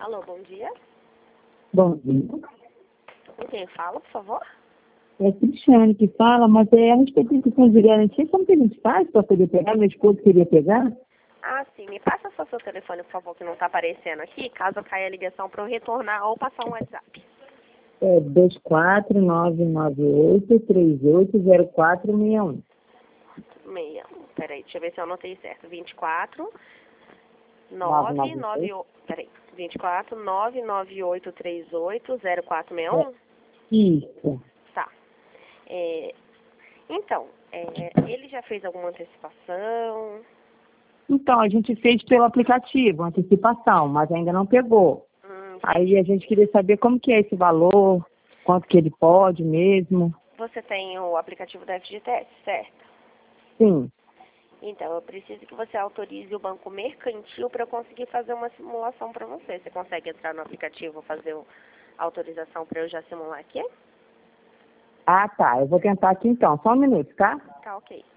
Alô, bom dia. Bom dia. Com quem fala, por favor? É a Cristiane que fala, mas a respeito de questão de garantia, como que a gente faz para poder pegar? Meu esposo queria pegar? Ah, sim. Me passa só seu telefone, por favor, que não está aparecendo aqui. Caso caia a ligação para eu retornar ou passar um WhatsApp. É 24998380461. Peraí, deixa eu ver se eu anotei certo. 24 998. 998. Peraí. 24 99838 0461. Isso. Tá. Então, ele já fez alguma antecipação? Então, a gente fez pelo aplicativo, antecipação, mas ainda não pegou. Aí a gente queria saber como que é esse valor, quanto que ele pode mesmo. Você tem o aplicativo da FGTS, certo? Sim. Então, eu preciso que você autorize o banco mercantil para eu conseguir fazer uma simulação para você. Você consegue entrar no aplicativo e fazer a autorização para eu já simular aqui? Ah, tá. Eu vou tentar aqui então. Só um minuto, tá? Tá, ok.